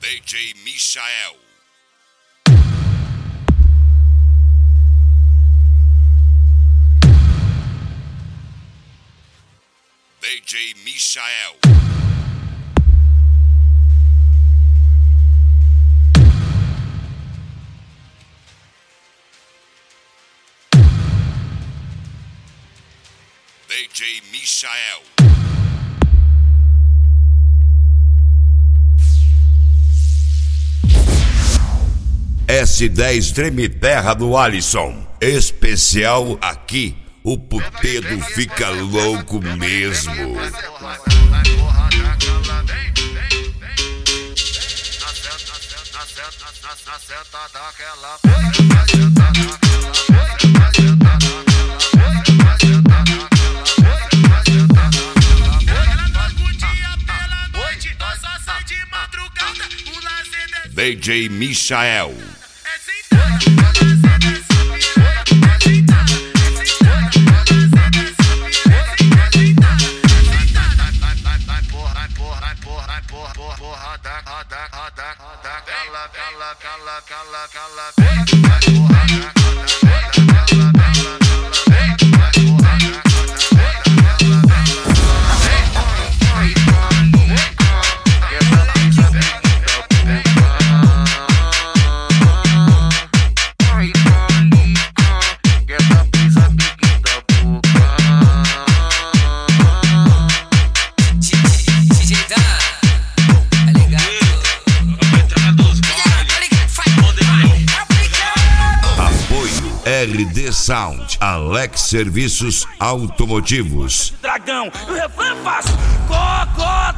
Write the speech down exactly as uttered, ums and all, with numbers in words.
D J Michael. D J Michael. D J Michael. S dez Treme Terra do Alisson. Especial aqui, o putedo fica louco mesmo. D J Michael. R D Sound, Alex Serviços Automotivos. Dragão, o refrão é fácil. Cocó.